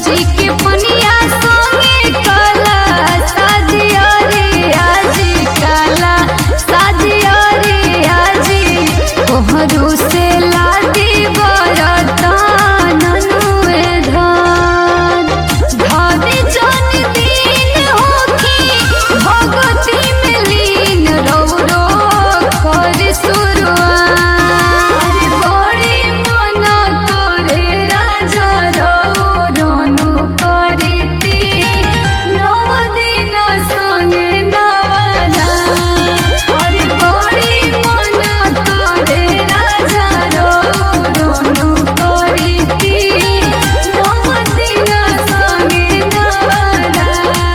जी के पनिया संगे काला साजिया रे आजी काला साजिया रे आजी कोहरू से लादी बरतन नुए धान धानी जन दिन होखी भगती में लीन रौरो कर शुरुआत बड़ी मन करे राजा रौरनु करीती नव दिन संगे नवना अरे बड़ी मन करे राजा रौरनु करीती नव दिन संगे नवना।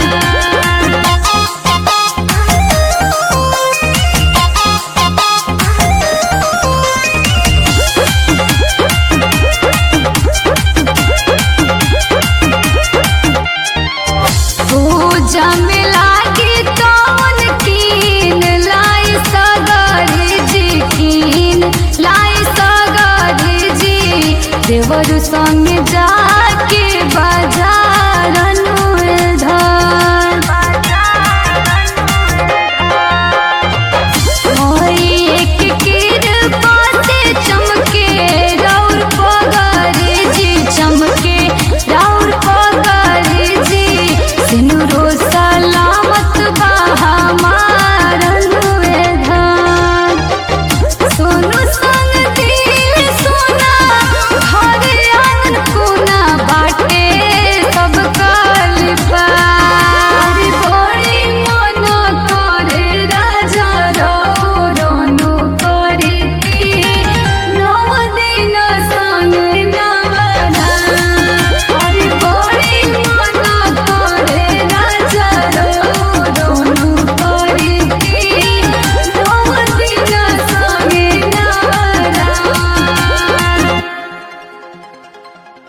पूजा में लागी तौन कीन लाई सगरी जी कीन लाई सगरी जी देवर संग जा